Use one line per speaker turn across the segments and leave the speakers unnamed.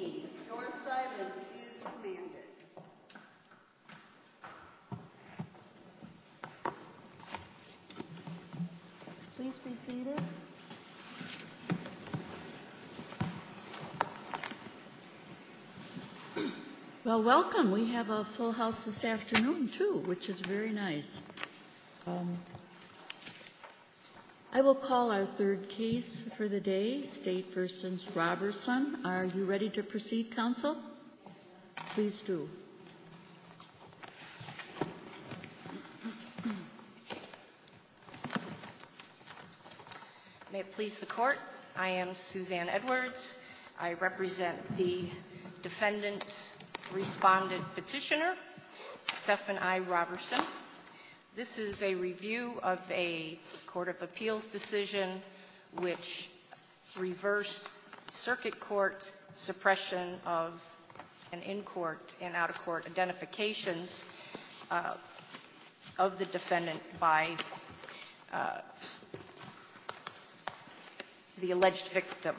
proceed. Your silence is commanded.
Please be seated. Well, welcome. We have a full house this afternoon, too, which is very nice. I will call our third case for the day, State versus Roberson. Are you ready to proceed, counsel? Please do.
May it please the court, I am Suzanne Edwards. I represent the defendant, respondent petitioner, Stephen I. Roberson. This is a review of a Court of Appeals decision which reversed circuit court suppression of an in-court and out-of-court identifications of the defendant by the alleged victim.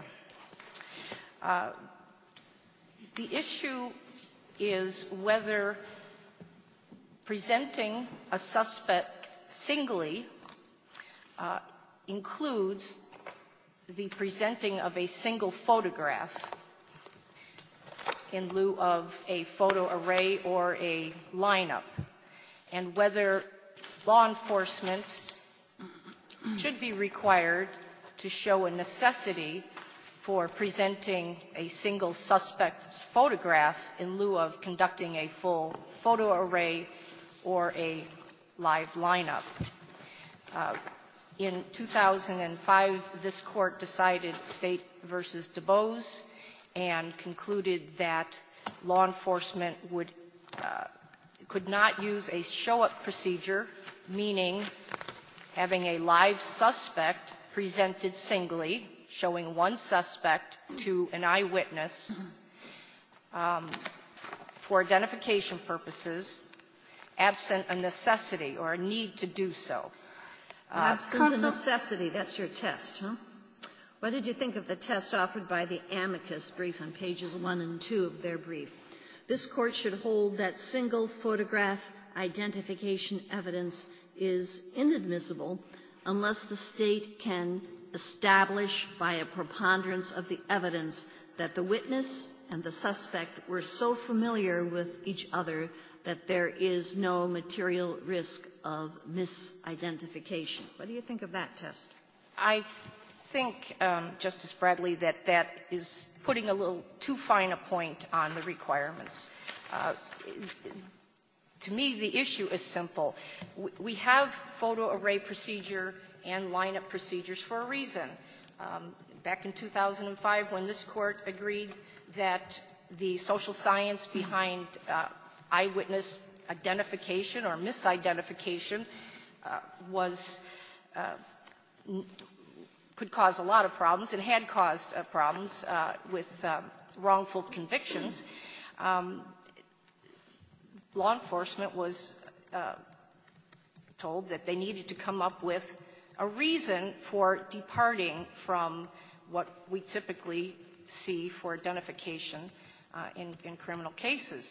The issue is whether presenting a suspect singly includes the presenting of a single photograph in lieu of a photo array or a lineup, and whether law enforcement should be required to show a necessity for presenting a single suspect photograph in lieu of conducting a full photo array or a live lineup. In 2005, this court decided State versus DuBose and concluded that law enforcement could not use a show-up procedure, meaning having a live suspect presented singly, showing one suspect to an eyewitness for identification purposes, absent a necessity or a need to do so.
Absent a necessity, that's your test, huh? What did you think of the test offered by the amicus brief on pages 1 and 2 of their brief? This court should hold that single photograph identification evidence is inadmissible unless the state can establish by a preponderance of the evidence that the witness and the suspect were so familiar with each other that there is no material risk of misidentification. What do you think of that test?
I think, Justice Bradley, that is putting a little too fine a point on the requirements. To me, the issue is simple. We have photo array procedure and lineup procedures for a reason. Back in 2005, when this court agreed that the social science behind eyewitness identification or misidentification could cause a lot of problems and had caused problems with wrongful convictions, law enforcement was told that they needed to come up with a reason for departing from what we typically see for identification in criminal cases.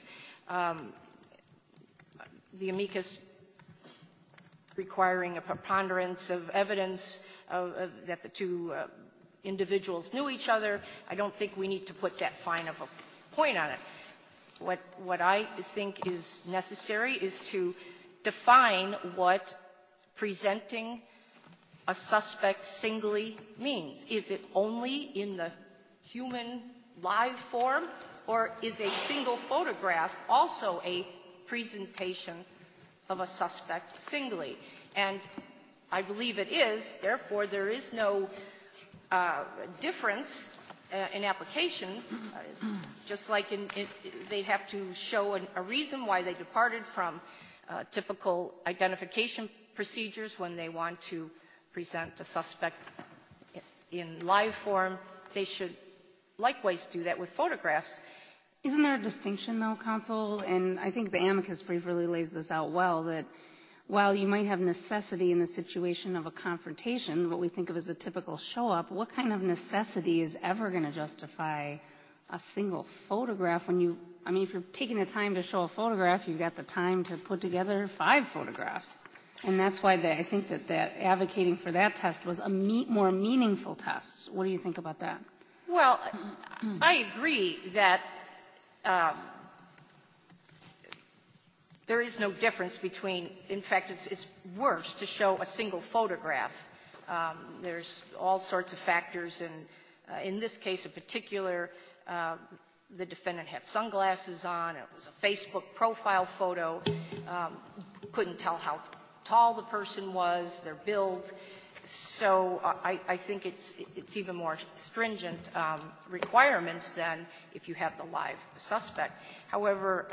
The amicus requiring a preponderance of evidence that the two individuals knew each other, I don't think we need to put that fine of a point on it. What I think is necessary is to define what presenting a suspect singly means. Is it only in the human live form, or is a single photograph also a presentation of a suspect singly? And I believe it is. Therefore, there is no difference in application. Just like they have to show a reason why they departed from typical identification procedures when they want to present a suspect in live form, they should likewise do that with photographs.
Isn't there a distinction, though, counsel? And I think the amicus brief really lays this out well, that while you might have necessity in the situation of a confrontation, what we think of as a typical show-up, what kind of necessity is ever going to justify a single photograph when you, I mean, if you're taking the time to show a photograph, you've got the time to put together 5 photographs. And that's why I think that advocating for that test was a more meaningful test. What do you think about that?
Well, I agree that there is no difference between, in fact, it's worse to show a single photograph. There's all sorts of factors, and in this case in particular, the defendant had sunglasses on. It was a Facebook profile photo. Couldn't tell how tall the person was, their build. So I think it's even more stringent requirements than if you have the live suspect. However,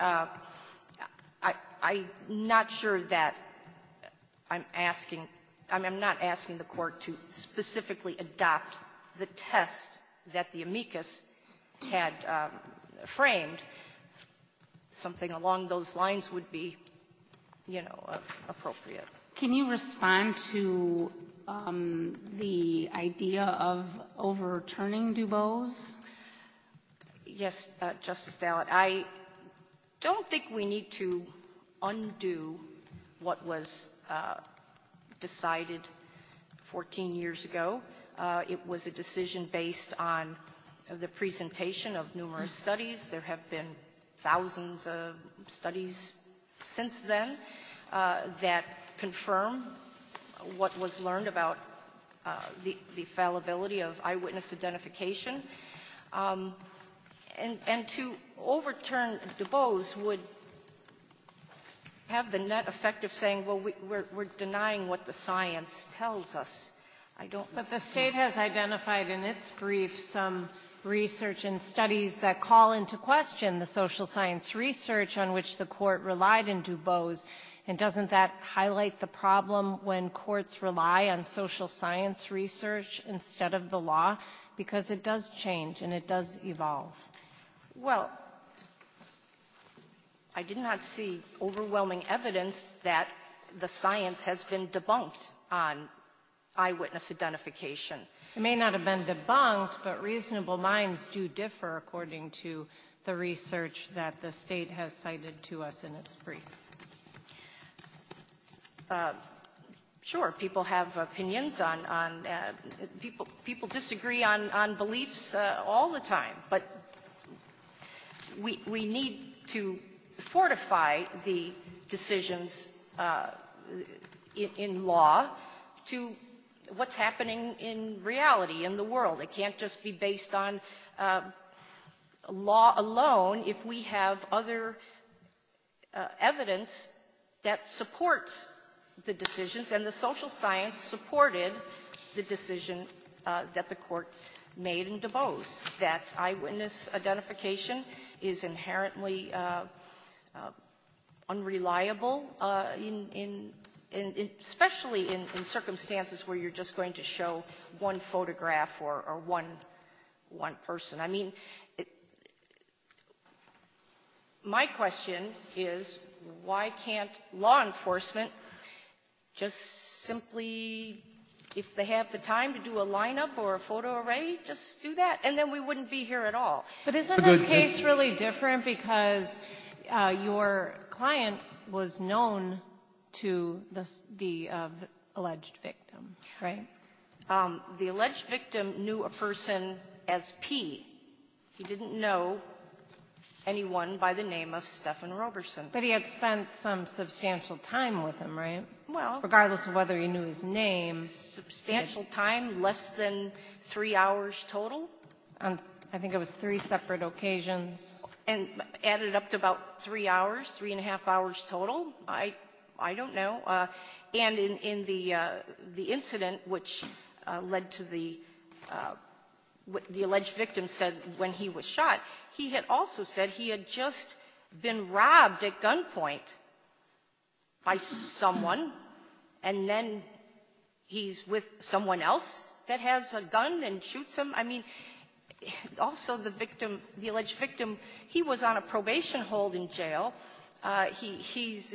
I'm not sure that I'm not asking the court to specifically adopt the test that the amicus had framed. Something along those lines would be, appropriate.
Can you respond to the idea of overturning Dubose?
Yes, Justice Dallett. I don't think we need to undo what was decided 14 years ago. It was a decision based on the presentation of numerous studies. There have been thousands of studies since then that confirm what was learned about the fallibility of eyewitness identification. And to overturn Dubose would have the net effect of saying, well, we're denying what the science tells us.
But the state has identified in its brief some research and studies that call into question the social science research on which the court relied in Dubose. And doesn't that highlight the problem when courts rely on social science research instead of the law? Because it does change and it does evolve.
Well, I did not see overwhelming evidence that the science has been debunked on eyewitness identification.
It may not have been debunked, but reasonable minds do differ according to the research that the state has cited to us in its brief.
Sure, people have opinions on people disagree on beliefs all the time, but we need to fortify the decisions in law to what's happening in reality in the world. It can't just be based on law alone if we have other evidence that supports the decisions, and the social science supported the decision that the court made in Dubose, that eyewitness identification is inherently unreliable, especially in circumstances where you're just going to show one photograph or one person. I mean, my question is, why can't law enforcement just simply, if they have the time to do a lineup or a photo array, just do that, and then we wouldn't be here at all.
But isn't this case really different because your client was known to the alleged victim, right?
The alleged victim knew a person as P. He didn't know anyone by the name of Stephan Roberson.
But he had spent some substantial time with him, right?
Well,
regardless of whether he knew his name.
Substantial time, less than 3 hours total.
I think it was 3 separate occasions.
And added up to about 3 hours, 3.5 hours total. I don't know. And in the incident which led to what the alleged victim said when he was shot, he had also said he had just been robbed at gunpoint by someone, and then he's with someone else that has a gun and shoots him. I mean, also the alleged victim, he was on a probation hold in jail. He's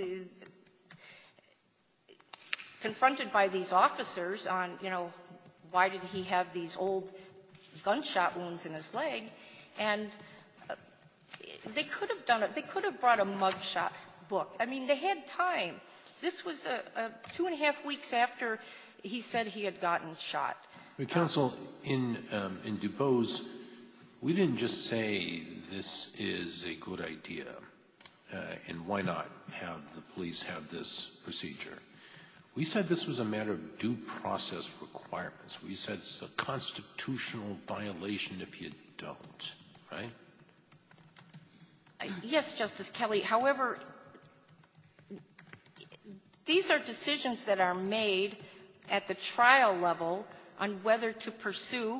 confronted by these officers on, why did he have these old gunshot wounds in his leg? And they could have done it. They could have brought a mugshot book. I mean, they had time. This was 2.5 weeks after he said he had gotten shot.
But counsel, in DuBose, we didn't just say this is a good idea and why not have the police have this procedure. We said this was a matter of due process requirements. We said it's a constitutional violation if you don't, right?
Yes, Justice Kelly. However, these are decisions that are made at the trial level on whether to pursue,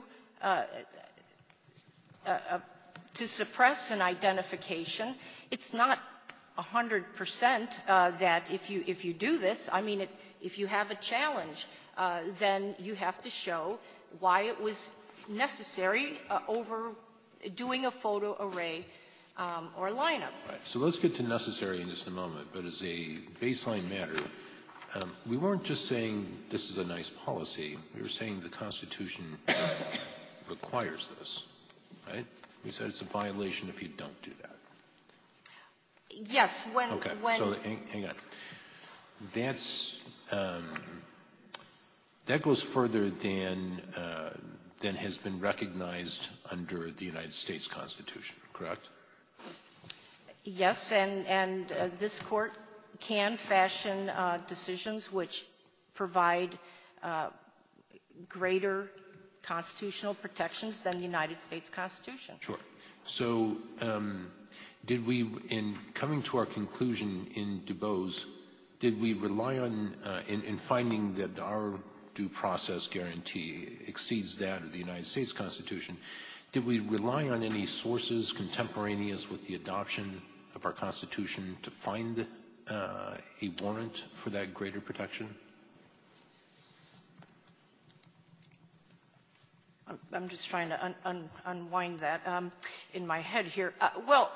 to suppress an identification. It's not 100% that if you do this, I mean, if you have a challenge, then you have to show why it was necessary over doing a photo array or lineup.
Right. So let's get to necessary in just a moment. But as a baseline matter, we weren't just saying this is a nice policy. We were saying the Constitution requires this, right? We said it's a violation if you don't do that.
Yes.
Okay. So hang on. That goes further than has been recognized under the United States Constitution, correct?
Yes, and this court can fashion decisions which provide greater constitutional protections than the United States Constitution.
Sure. So did we, in coming to our conclusion in DuBose, did we rely on, in finding that our due process guarantee exceeds that of the United States Constitution, did we rely on any sources contemporaneous with the adoption of our Constitution to find a warrant for that greater protection?
I'm just trying to unwind that in my head here. Well,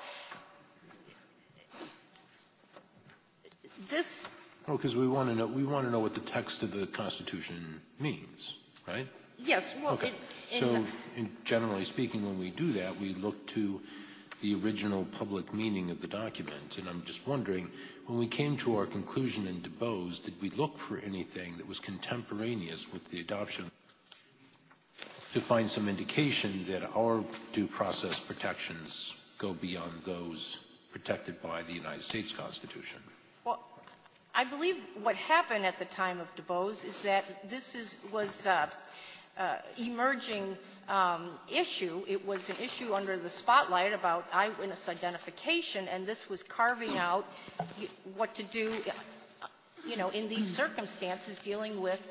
this.
Oh, because we want to know what the text of the Constitution means, right?
Yes. Well,
okay. Generally speaking, when we do that, we look to the original public meaning of the document. And I'm just wondering, when we came to our conclusion in DuBose, did we look for anything that was contemporaneous with the adoption to find some indication that our due process protections go beyond those protected by the United States Constitution?
Well, I believe what happened at the time of DuBose is that this was emerging issue. It was an issue under the spotlight about eyewitness identification, and this was carving out what to do, in these circumstances, dealing with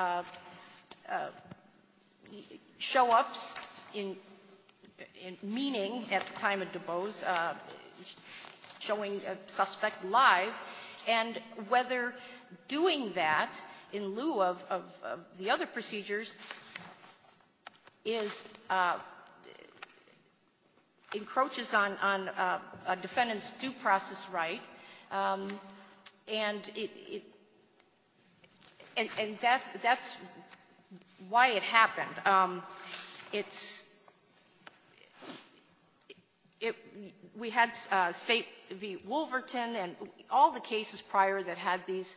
show-ups in meaning at the time of DuBose, showing a suspect live, and whether doing that in lieu of the other procedures encroaches on a defendant's due process right, and that's why it happened. We had State v. Wolverton and all the cases prior that had these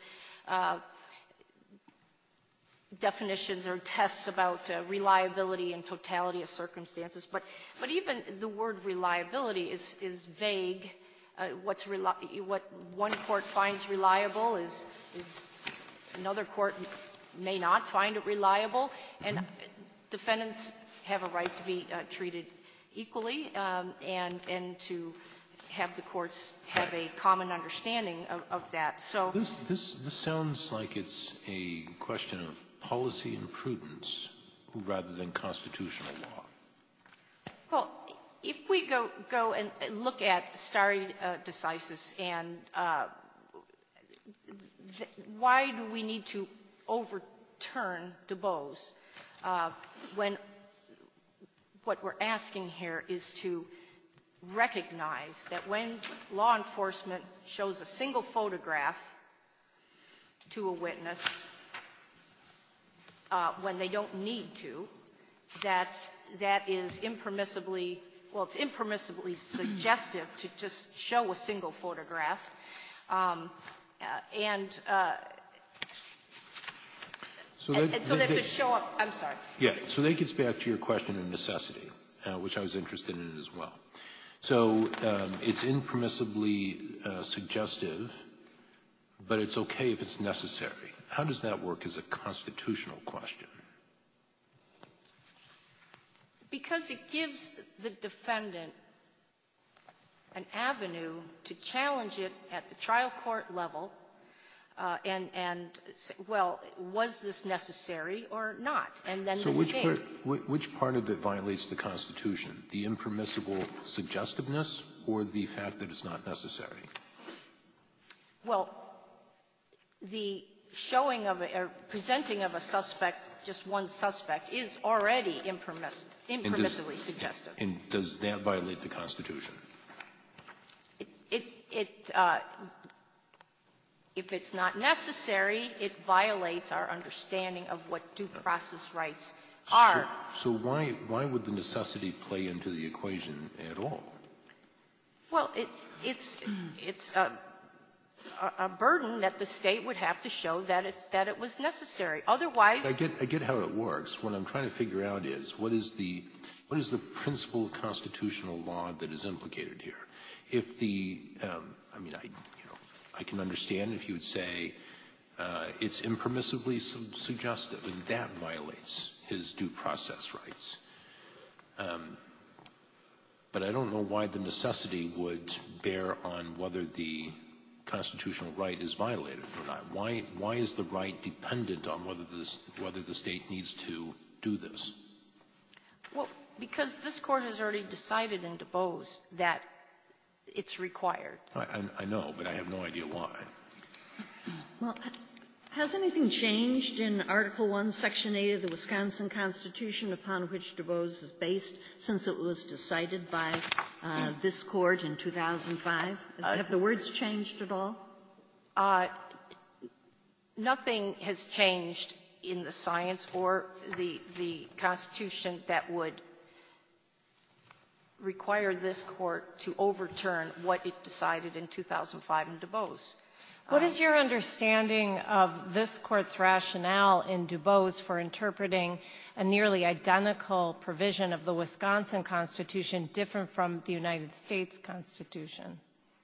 definitions or tests about reliability and totality of circumstances. But even the word reliability is vague. What one court finds reliable is another court may not find it reliable, and defendants have a right to be treated equally and to have the courts have a common understanding of that. So
this sounds like it's a question of policy and prudence rather than constitutional law.
Well, if we go and look at stare decisis and why do we need to overturn DuBose when what we're asking here is to recognize that when law enforcement shows a single photograph to a witness when they don't need to, that is impermissibly well, it's impermissibly suggestive to just show a single photograph.
So
that could show up, I'm sorry.
Yeah, so that gets back to your question of necessity, which I was interested in as well. So it's impermissibly suggestive, but it's okay if it's necessary. How does that work as a constitutional question?
Because it gives the defendant an avenue to challenge it at the trial court level and say, well, was this necessary or not? And then
so
the
which part of it violates the Constitution? The impermissible suggestiveness or the fact that it's not necessary?
Well, the showing of or presenting of a suspect, just one suspect, is already impermissibly suggestive.
And does that violate the Constitution?
If it's not necessary, it violates our understanding of what due process rights are.
So why would the necessity play into the equation at all?
Well, it's a burden that the state would have to show that it was necessary. Otherwise,
I get how it works. What I'm trying to figure out is what is the principal constitutional law that is implicated here? If I can understand if you would say it's impermissibly suggestive, and that violates his due process rights. But I don't know why the necessity would bear on whether the constitutional right is violated or not. Why is the right dependent on whether the state needs to do this?
Well, because this court has already decided in DuBose that it's required.
I know, but I have no idea why.
Well, has anything changed in Article 1, Section 8 of the Wisconsin Constitution upon which DuBose is based since it was decided by this court in 2005? Have the words changed at all?
Nothing has changed in the science or the Constitution that would require this court to overturn what it decided in 2005 in DuBose.
What is your understanding of this court's rationale in DuBose for interpreting a nearly identical provision of the Wisconsin Constitution different from the United States Constitution?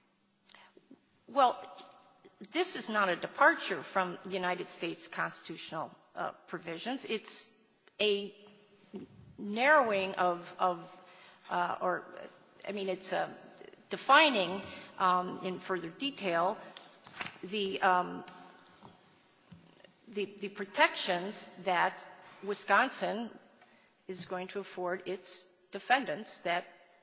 Well, this is not a departure from the United States constitutional provisions. It's a narrowing it's defining in further detail the protections that Wisconsin is going to afford its defendants. That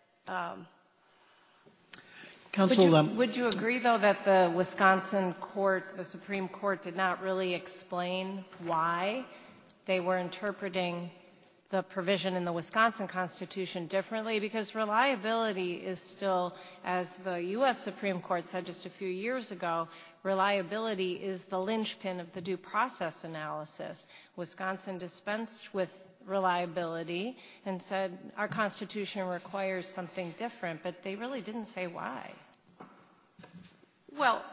Counsel, would you agree, though, that the Wisconsin court, the Supreme Court, did not really explain why they were interpreting the provision in the Wisconsin Constitution differently? Because reliability is still, as the U.S. Supreme Court said just a few years ago, reliability is the linchpin of the due process analysis. Wisconsin dispensed with reliability and said our Constitution requires something different, but they really didn't say why.
Well,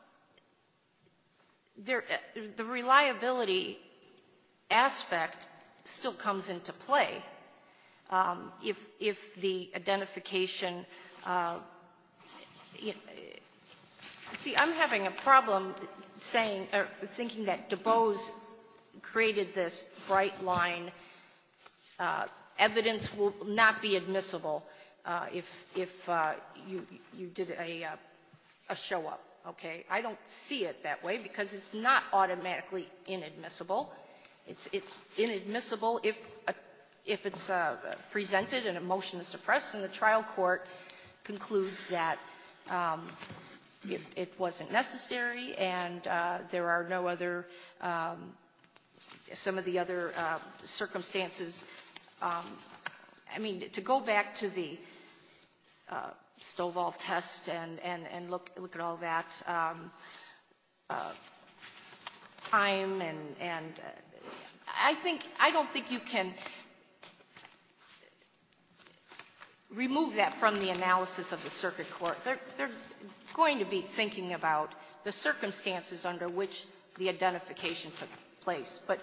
the reliability aspect still comes into play if the identification. See, I'm having a problem thinking that DuBose created this bright line. Evidence will not be admissible if you did a show up. Okay, I don't see it that way because it's not automatically inadmissible. It's inadmissible if it's presented in a motion to suppress, and the trial court concludes that it wasn't necessary, and there are no other some of the other circumstances. To go back to the Stovall test and look at all that time and I don't think you can remove that from the analysis of the circuit court. They're going to be thinking about the circumstances under which the identification took place. But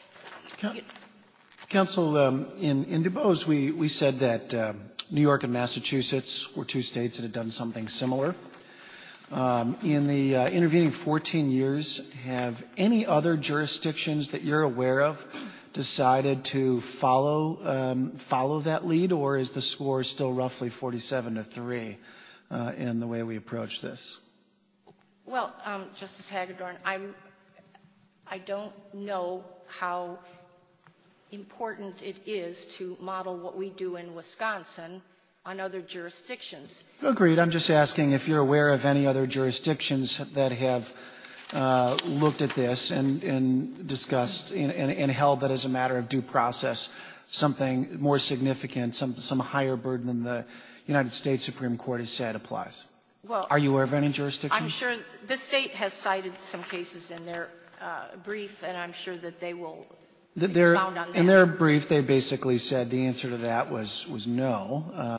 Counsel, in DuBose, we said that New York and Massachusetts were two states that had done something similar. In the intervening 14 years, have any other jurisdictions that you're aware of decided to follow that lead, or is the score still roughly 47-3 in the way we approach this?
Well, Justice Hagedorn, I don't know how important it is to model what we do in Wisconsin on other jurisdictions.
Agreed. I'm just asking if you're aware of any other jurisdictions that have looked at this and discussed and held that as a matter of due process, something more significant, some higher burden than the United States Supreme Court has said applies.
Well,
are you aware of any jurisdictions?
I'm sure the state has cited some cases in their brief, and I'm sure that they will expound on that.
In their brief, they basically said the answer to that was no.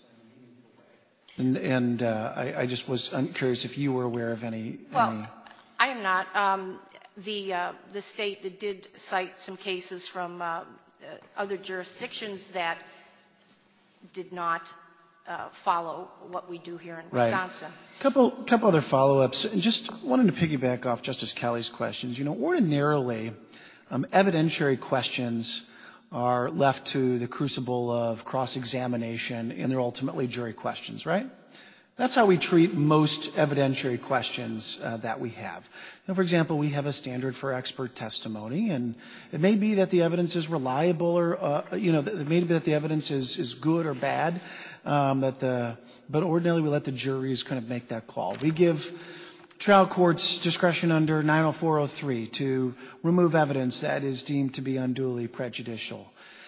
I just was curious if you were aware of any.
Well, I am not. The state did cite some cases from other jurisdictions that did not follow what we do here in Wisconsin.
Right. Couple other follow-ups. And just wanted to piggyback off Justice Kelly's questions. Ordinarily, evidentiary questions are left to the crucible of cross-examination, and they're ultimately jury questions, right? That's how we treat most evidentiary questions that we have. Now, for example, we have a standard for expert testimony, and it may be that the evidence is reliable, or it may be that the evidence is good or bad. But ordinarily we let the juries kind of make that call. We give trial courts discretion under 90403 to remove evidence that is deemed to be unduly prejudicial.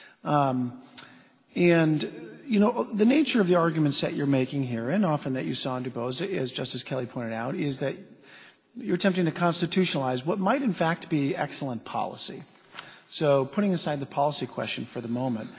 The nature of the arguments that you're making here, and often that you saw in DuBose, as Justice Kelly pointed out, is that you're attempting to constitutionalize what might in fact be excellent policy. So putting aside the policy question for the moment,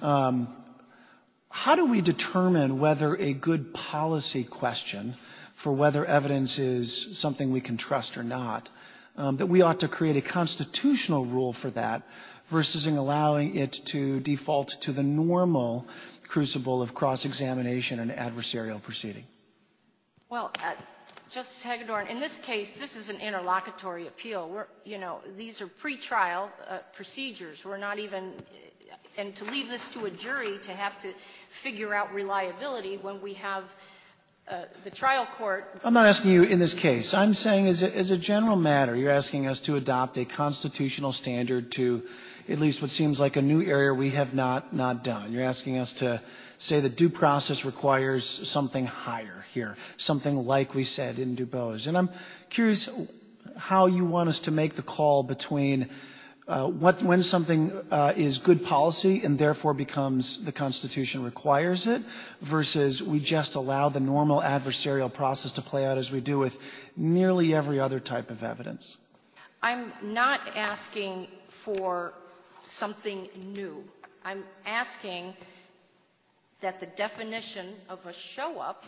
how do we determine whether a good policy question for whether evidence is something we can trust or not, that we ought to create a constitutional rule for that versus allowing it to default to the normal crucible of cross-examination and adversarial proceeding? Well,
Justice Hagedorn, in this case, this is an interlocutory appeal. These are pre-trial procedures. We're not even, and to leave this to a jury to have to figure out reliability when we have the trial court.
I'm not asking you in this case. I'm saying as a general matter, you're asking us to adopt a constitutional standard to at least what seems like a new area we have not done. You're asking us to say that due process requires something higher here, something like we said in DuBose. And I'm curious how you want us to make the call between when something is good policy and therefore becomes the Constitution requires it versus we just allow the normal adversarial process to play out as we do with nearly every other type of evidence.
I'm not asking for something new. I'm asking that the definition of a show-up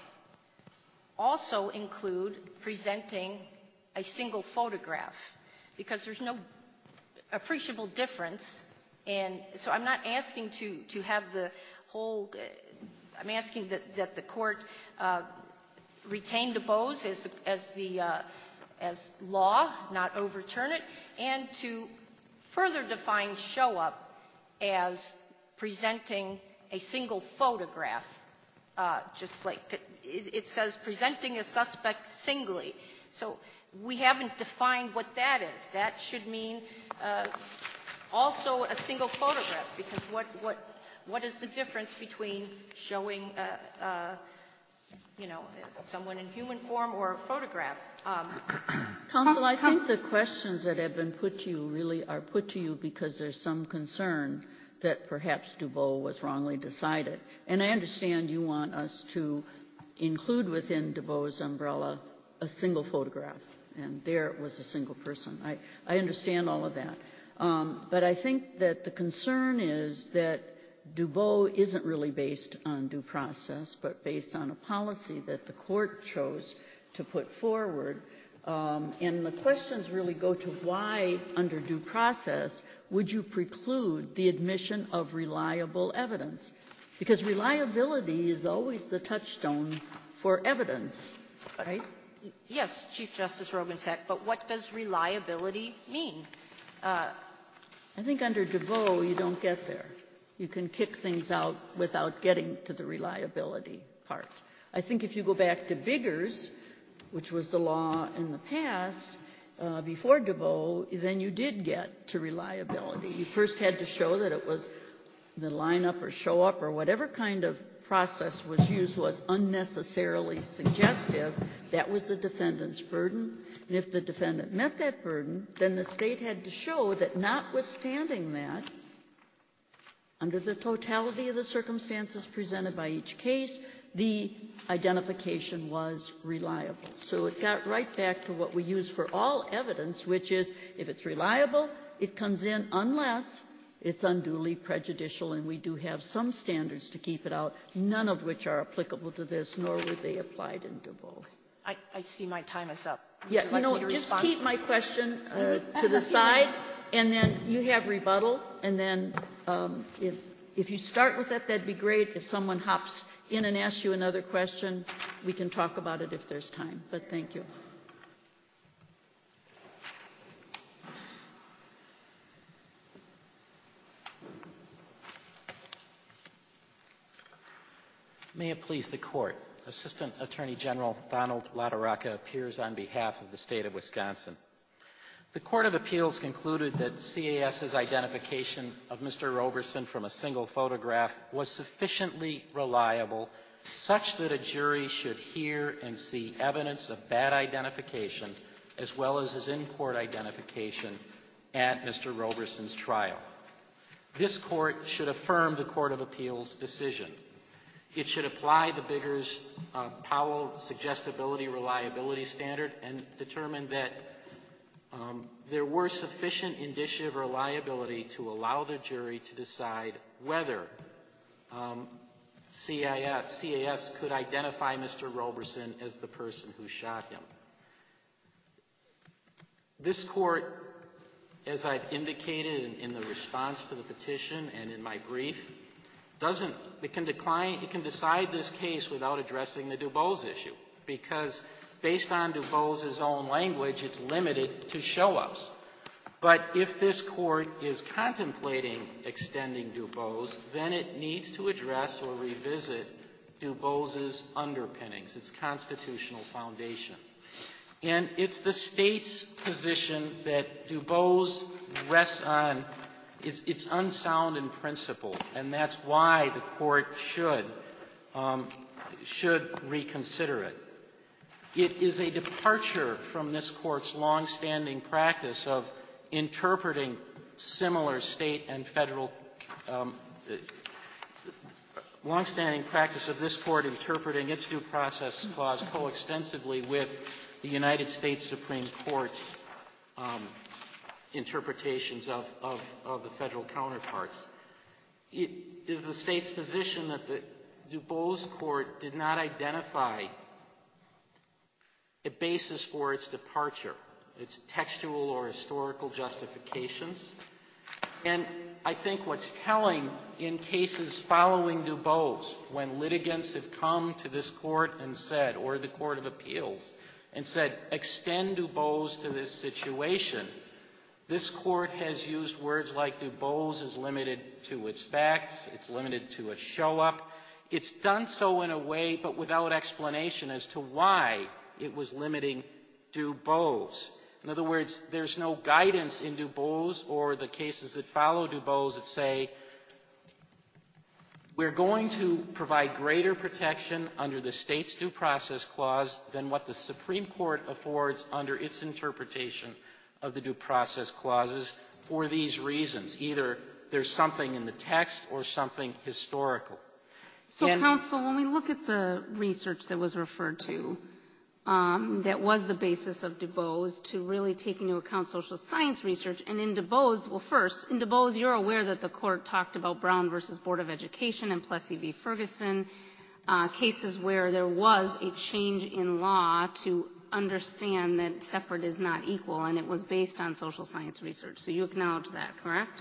also include presenting a single photograph, because there's no appreciable difference. And so I'm not asking to have the whole, I'm asking that the court retain DuBose as law, not overturn it, and to further define show-up as presenting a single photograph, just like it says presenting a suspect singly. So we haven't defined what that is. That should mean also a single photograph, because what is the difference between showing someone in human form or a photograph?
Counsel, I think the questions that have been put to you really are put to you because there's some concern that perhaps DuBose was wrongly decided. And I understand you want us to include within DuBose's umbrella a single photograph, and there was a single person. I understand all of that. But I think that the concern is that DuBose isn't really based on due process, but based on a policy that the court chose to put forward. And the questions really go to why, under due process, would you preclude the admission of reliable evidence? Because reliability is always the touchstone for evidence, right?
Yes, Chief Justice Rogensack, but what does reliability mean?
I think under DuBose, you don't get there. You can kick things out without getting to the reliability part. I think if you go back to Biggers, which was the law in the past, before DuBose, then you did get to reliability. You first had to show that it was the lineup or show up or whatever kind of process was used was unnecessarily suggestive. That was the defendant's burden. And if the defendant met that burden, then the state had to show that notwithstanding that, under the totality of the circumstances presented by each case, the identification was reliable. So it got right back to what we use for all evidence, which is if it's reliable, it comes in unless it's unduly prejudicial, and we do have some standards to keep it out, none of which are applicable to this, nor were they applied in DuBose.
I see my time is up.
Yeah, just keep my question to the side, and then you have rebuttal, and then if you start with that, that'd be great. If someone hops in and asks you another question, we can talk about it if there's time. But thank you.
May it please the Court. Assistant Attorney General Donald LaTorraca appears on behalf of the state of Wisconsin. The Court of Appeals concluded that CAS's identification of Mr. Roberson from a single photograph was sufficiently reliable such that a jury should hear and see evidence of that identification as well as his in-court identification at Mr. Roberson's trial. This Court should affirm the Court of Appeals' decision. It should apply the Biggers-Powell suggestibility reliability standard and determine that there were sufficient indicia of reliability to allow the jury to decide whether CAS could identify Mr. Roberson as the person who shot him. This Court, as I've indicated in the response to the petition and in my brief, it can decide this case without addressing the DuBose issue, because based on DuBose's own language, it's limited to show-ups. But if this Court is contemplating extending DuBose, then it needs to address or revisit DuBose's underpinnings, its constitutional foundation. And it's the state's position that DuBose rests on it's unsound in principle, and that's why the Court should reconsider it. It is a departure from this Court's long-standing practice of interpreting similar state and federal long-standing practice of this Court interpreting its due process clause coextensively with the United States Supreme Court's interpretations of the federal counterparts. It is the state's position that the DuBose Court did not identify a basis for its departure, its textual or historical justifications. And I think what's telling in cases following DuBose, when litigants have come to this Court and said, or the Court of Appeals, and said, extend DuBose to this situation, this Court has used words like DuBose is limited to its facts, it's limited to a show-up. It's done so in a way, but without explanation as to why it was limiting DuBose. In other words, there's no guidance in DuBose or the cases that follow DuBose that say, we're going to provide greater protection under the state's due process clause than what the Supreme Court affords under its interpretation of the due process clauses for these reasons. Either there's something in the text or something historical.
So, counsel, when we look at the research that was referred to, that was the basis of DuBose to really take into account social science research. And in DuBose, well, first, in DuBose, you're aware that the court talked about Brown versus Board of Education and Plessy v. Ferguson, cases where there was a change in law to understand that separate is not equal, and it was based on social science research. So you acknowledge that, correct?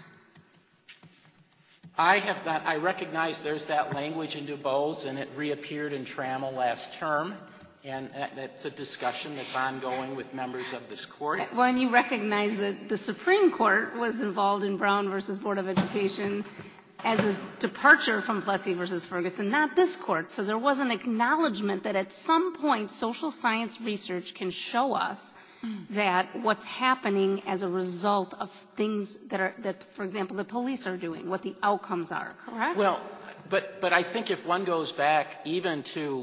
I have not. I recognize there's that language in DuBose, and it reappeared in Trammell last term. And that's a discussion that's ongoing with members of this court.
Well, and you recognize that the Supreme Court was involved in Brown versus Board of Education as a departure from Plessy versus Ferguson, not this court. So there was an acknowledgement that at some point social science research can show us that what's happening as a result of things that, for example, the police are doing, what the outcomes are, correct?
Well, but I think if one goes back even to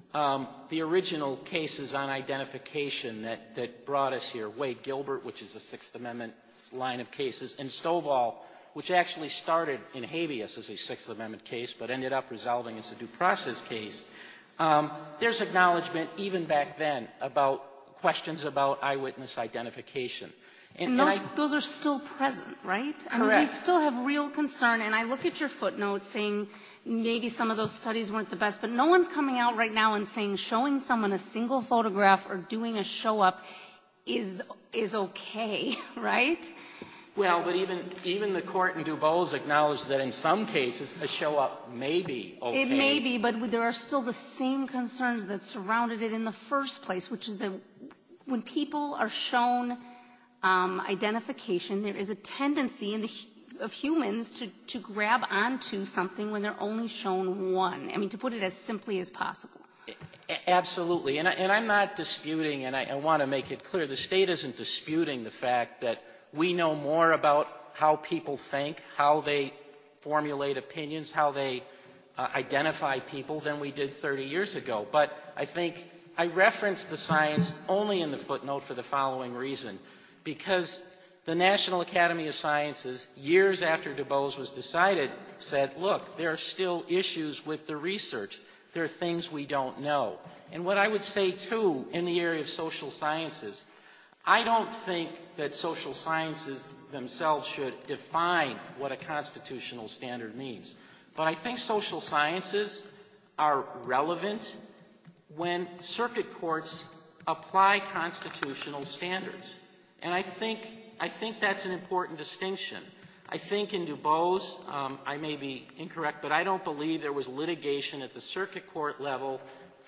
the original cases on identification that brought us here, Wade Gilbert, which is a Sixth Amendment line of cases, and Stovall, which actually started in habeas as a Sixth Amendment case but ended up resolving as a due process case, there's acknowledgement even back then about questions about eyewitness identification.
And those are still present, right?
Correct.
I mean, we still have real concern, and I look at your footnotes saying maybe some of those studies weren't the best, but no one's coming out right now and saying showing someone a single photograph or doing a show-up is okay, right?
Well, but even the court in DuBose acknowledged that in some cases a show-up may be okay.
It may be, but there are still the same concerns that surrounded it in the first place, which is that when people are shown identification, there is a tendency of humans to grab onto something when they're only shown one. I mean, to put it as simply as possible.
Absolutely. And I'm not disputing, and I want to make it clear, the state isn't disputing the fact that we know more about how people think, how they formulate opinions, how they identify people than we did 30 years ago. But I think I referenced the science only in the footnote for the following reason. Because the National Academy of Sciences, years after DuBose was decided, said, look, there are still issues with the research. There are things we don't know. And what I would say, too, in the area of social sciences, I don't think that social sciences themselves should define what a constitutional standard means. But I think social sciences are relevant when circuit courts apply constitutional standards. And I think that's an important distinction. I think in DuBose, I may be incorrect, but I don't believe there was litigation at the circuit court level,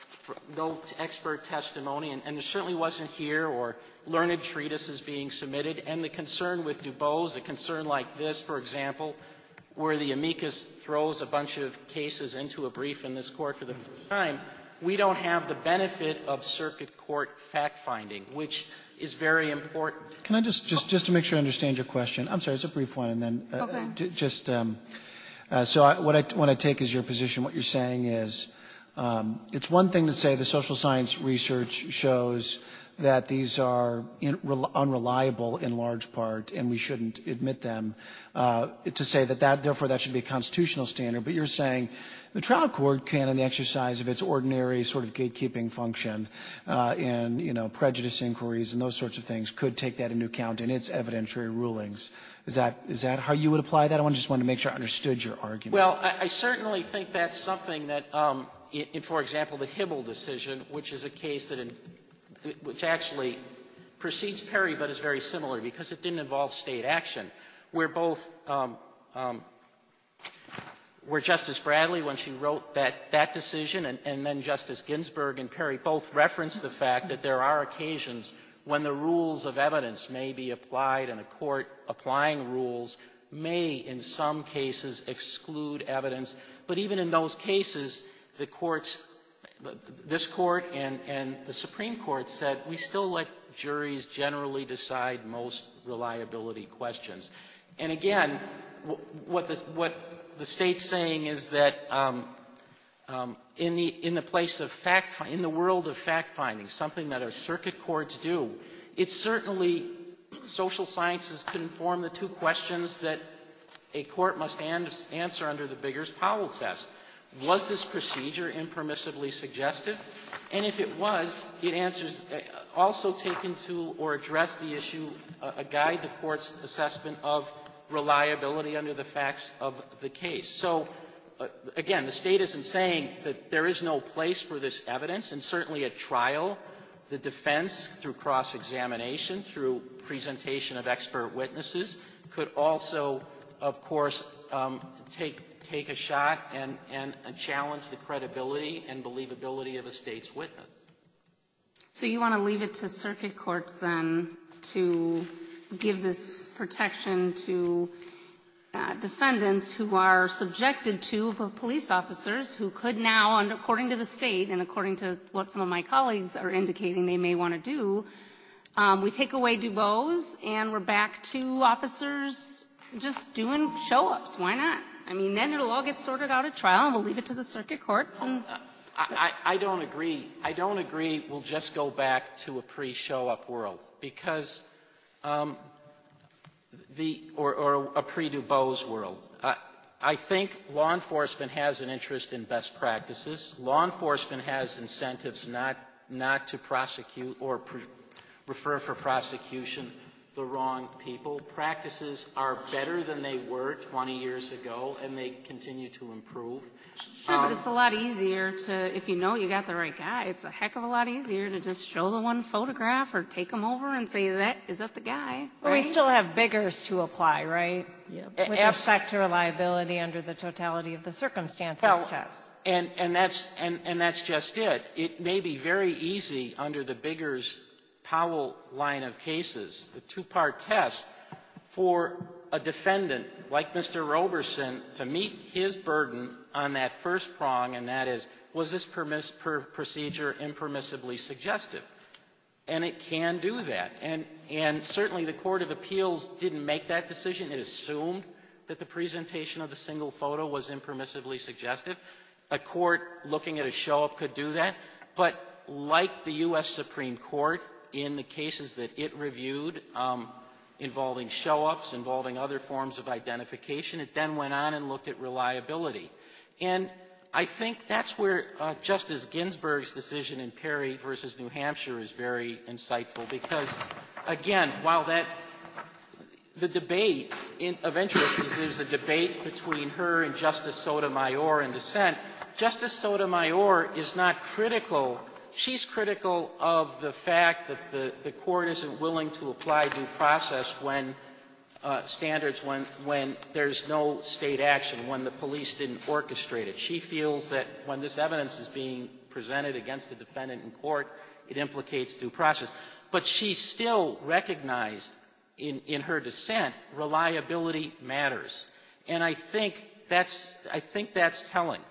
no expert testimony, and there certainly wasn't here, or learned treatises being submitted. And the concern with DuBose, a concern like this, for example, where the amicus throws a bunch of cases into a brief in this court for the first time, we don't have the benefit of circuit court fact-finding, which is very important.
Can I just to make sure I understand your question? I'm sorry, it's a brief one, and then what I take as your position, what you're saying is it's one thing to say the social science research shows that these are unreliable in large part, and we shouldn't admit them, to say that therefore that should be a constitutional standard. But you're saying the trial court can, in the exercise of its ordinary sort of gatekeeping function in prejudice inquiries and those sorts of things, could take that into account in its evidentiary rulings. Is that how you would apply that? I just wanted to make sure I understood your argument.
Well, I certainly think that's something that, for example, the Hibble decision, which is a case which actually precedes Perry but is very similar because it didn't involve state action, where both where Justice Bradley, when she wrote that decision, and then Justice Ginsburg and Perry both referenced the fact that there are occasions when the rules of evidence may be applied, and a court applying rules may in some cases exclude evidence. But even in those cases, this court and the Supreme Court said we still let juries generally decide most reliability questions. And again, what the state's saying is that in the place of in the world of fact finding, something that our circuit courts do, it's certainly social sciences could inform the two questions that a court must answer under the Biggers-Powell test. was this procedure impermissibly suggestive? And if it was, it answers also take into or address the issue, guide the court's assessment of reliability under the facts of the case. So, again, the state isn't saying that there is no place for this evidence, and certainly at trial, the defense, through cross-examination, through presentation of expert witnesses, could also, of course, take a shot and challenge the credibility and believability of a state's witness.
So you want to leave it to circuit courts then to give this protection to defendants who are subjected to police officers who could now, according to the state and according to what some of my colleagues are indicating they may want to do, we take away DuBose and we're back to officers just doing show-ups. Why not? I mean, then it'll all get sorted out at trial, and we'll leave it to the circuit courts. And
I don't agree. I don't agree we'll just go back to a pre-show-up world, because or a pre-DuBose world. I think law enforcement has an interest in best practices. Law enforcement has incentives not to prosecute or refer for prosecution the wrong people. Practices are better than they were 20 years ago, and they continue to improve.
Sure, but it's a lot easier to, if you know you got the right guy, it's a heck of a lot easier to just show the one photograph or take them over and say, is that the guy?
But
right?
we still have Biggers to apply, right?
Yep.
With respect to reliability under the totality of the circumstances test.
And that's just it. It may be very easy under the Biggers-Powell line of cases, the two-part test, for a defendant like Mr. Roberson to meet his burden on that first prong, and that is, was this procedure impermissibly suggestive? And it can do that. And certainly the Court of Appeals didn't make that decision. It assumed that the presentation of the single photo was impermissibly suggestive. A court looking at a show-up could do that. But like the U.S. Supreme Court, in the cases that it reviewed involving show-ups, involving other forms of identification, it then went on and looked at reliability. And I think that's where Justice Ginsburg's decision in Perry versus New Hampshire is very insightful, because, again, while the debate of interest is there's a debate between her and Justice Sotomayor in dissent, Justice Sotomayor is not critical. She's critical of the fact that the court isn't willing to apply due process when standards when there's no state action, when the police didn't orchestrate it. She feels that when this evidence is being presented against the defendant in court, it implicates due process. But she still recognized in her dissent reliability matters. And I think that's telling.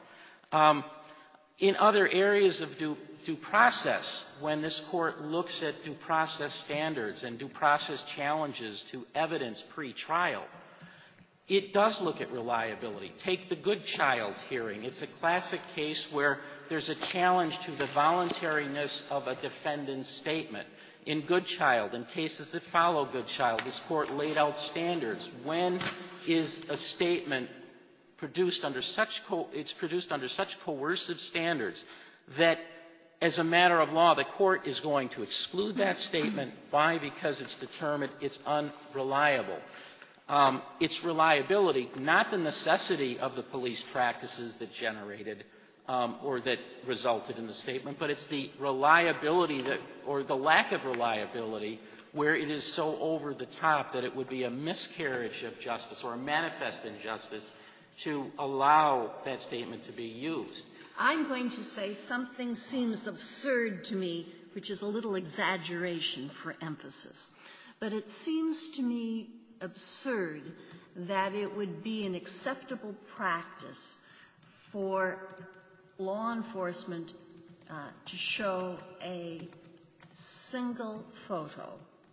In other areas of due process, when this court looks at due process standards and due process challenges to evidence pre-trial, it does look at reliability. Take the Goodchild hearing. It's a classic case where there's a challenge to the voluntariness of a defendant's statement. In Goodchild, in cases that follow Goodchild, this court laid out standards. When is a statement produced under such coercive standards that, as a matter of law, the court is going to exclude that statement? Why? Because it's determined it's unreliable. It's reliability, not the necessity of the police practices that generated or that resulted in the statement, but it's the reliability or the lack of reliability where it is so over the top that it would be a miscarriage of justice or a manifest injustice to allow that statement to be used.
I'm going to say something seems absurd to me, which is a little exaggeration for emphasis. But it seems to me absurd that it would be an acceptable practice for law enforcement to show a single photo.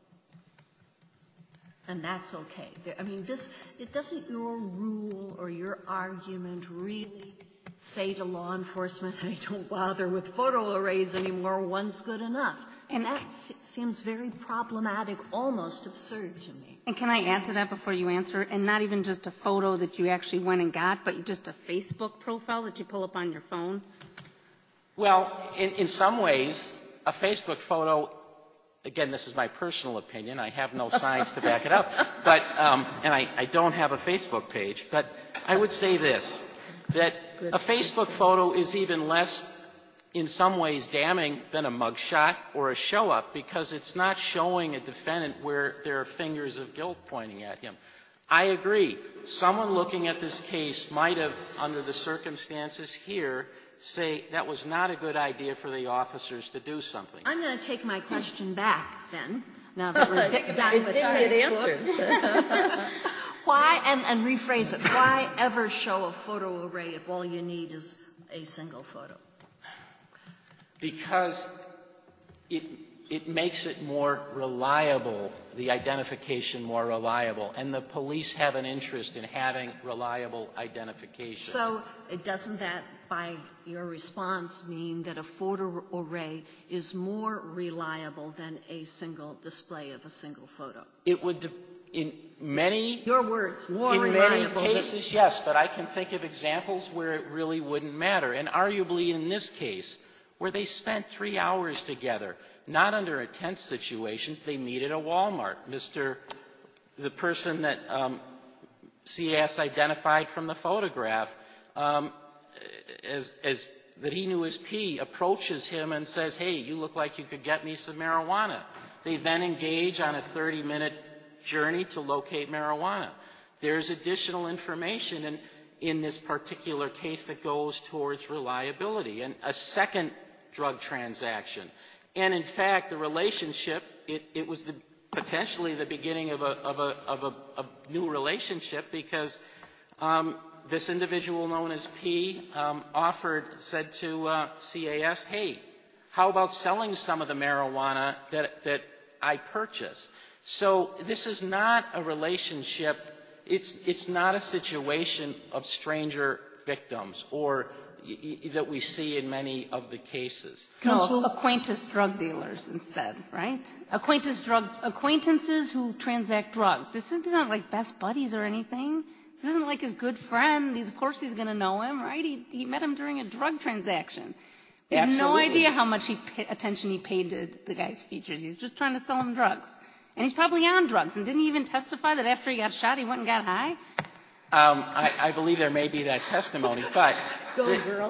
And that's okay. I mean, it doesn't your rule or your argument really say to law enforcement, hey, don't bother with photo arrays anymore, one's good enough. And that seems very problematic, almost absurd to me.
And can I add to that before you answer? And not even just a photo that you actually went and got, but just a Facebook profile that you pull up on your phone?
Well, in some ways, a Facebook photo, again, this is my personal opinion. I have no science to back it up. But, and I don't have a Facebook page. But I would say this, that a Facebook photo is even less, in some ways, damning than a mugshot or a show-up, because it's not showing a defendant where there are fingers of guilt pointing at him. I agree. Someone looking at this case might have, under the circumstances here, say that was not a good idea for the officers to do something.
I'm going to take my question back then, now that we're done with Facebook. Why, and rephrase it, why ever show a photo array if all you need is a single photo?
Because it makes it more reliable, the identification more reliable, and the police have an interest in having reliable identification.
So doesn't that, by your response, mean that a photo array is more reliable than a single display of a single photo?
It would, in many...
Your words, more
in
reliable.
many cases, yes, but I can think of examples where it really wouldn't matter. And arguably in this case, where they spent 3 hours together, not under tense situations. They meet at a Walmart. The person that CAS identified from the photograph, as that he knew as P, approaches him and says, "Hey, you look like you could get me some marijuana." They then engage on a 30-minute journey to locate marijuana. There's additional information in this particular case that goes towards reliability. And a second drug transaction. And in fact, the relationship, it was potentially the beginning of a new relationship, because this individual known as P said to CAS, "Hey, how about selling some of the marijuana that I purchased?" So this is not a relationship. It's not a situation of stranger victims or that we see in many of the cases.
No, acquaintance drug dealers instead, right? Acquaintances who transact drugs. This is not like best buddies or anything. This isn't like his good friend. Of course he's going to know him, right? He met him during a drug transaction. We have no idea how much attention he paid to the guy's features. He's just trying to sell him drugs. And he's probably on drugs. And didn't he even testify that after he got shot, he went and got high?
I believe there may be that testimony, but
Go, girl.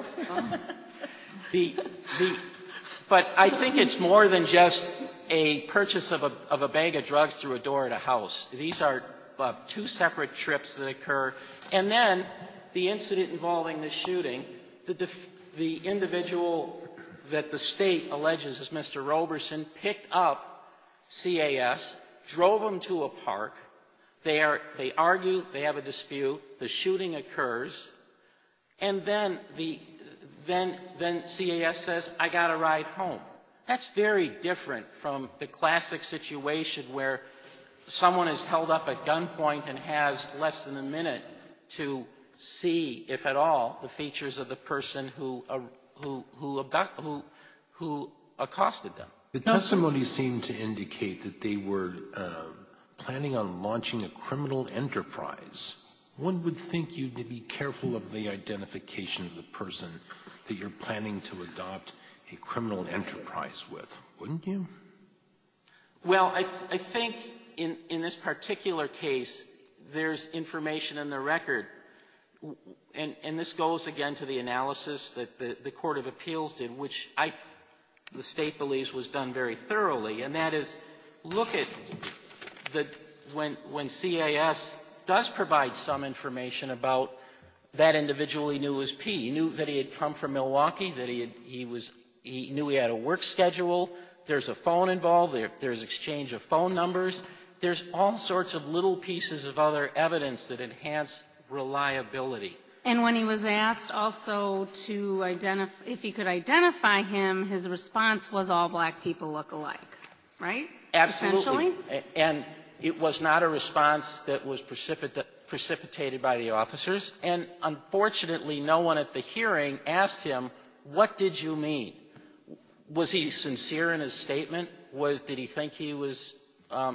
But I think it's more than just a purchase of a bag of drugs through a door at a house. These are 2 separate trips that occur. And then the incident involving the shooting, the individual that the state alleges is Mr. Roberson picked up CAS, drove him to a park. They argue, they have a dispute, the shooting occurs, and then CAS says, "I got a ride home." That's very different from the classic situation where someone is held up at gunpoint and has less than a minute to see, if at all, the features of the person who accosted them.
The testimony seemed to indicate that they were planning on launching a criminal enterprise. One would think you'd be careful of the identification of the person that you're planning to adopt a criminal enterprise with, wouldn't you?
Well, I think in this particular case, there's information in the record, and this goes again to the analysis that the Court of Appeals did, which the state believes was done very thoroughly, and that is, look at when CAS does provide some information about that individual he knew as P. He knew that he had come from Milwaukee, that he knew he had a work schedule. There's a phone involved. There's exchange of phone numbers. There's all sorts of little pieces of other evidence that enhance reliability.
And when he was asked also to identify, if he could identify him, his response was all black people look alike, right?
Absolutely. And it was not a response that was precipitated by the officers. And unfortunately, no one at the hearing asked him, what did you mean? Was he sincere in his statement? Did he think he was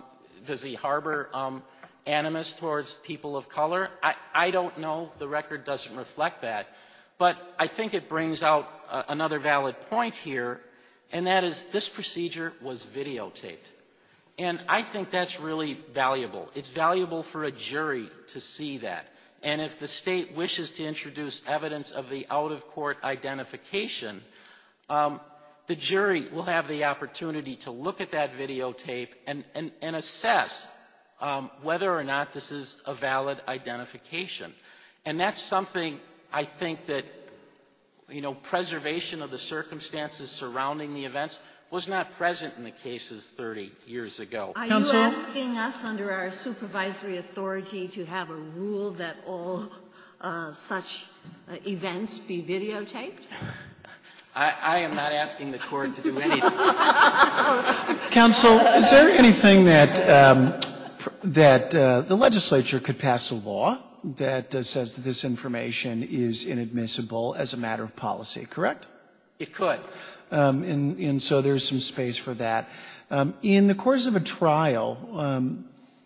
does he harbor animus towards people of color? I don't know. The record doesn't reflect that. But I think it brings out another valid point here, and that is this procedure was videotaped. And I think that's really valuable. It's valuable for a jury to see that. And if the state wishes to introduce evidence of the out-of-court identification, the jury will have the opportunity to look at that videotape and assess whether or not this is a valid identification. And that's something I think that, preservation of the circumstances surrounding the events was not present in the cases 30 years ago.
Are you asking us under our supervisory authority to have a rule that all such events be videotaped?
I am not asking the court to do anything.
Counsel, is there anything that the legislature could pass a law that says that this information is inadmissible as a matter of policy, correct?
It could.
And so there's some space for that. In the course of a trial,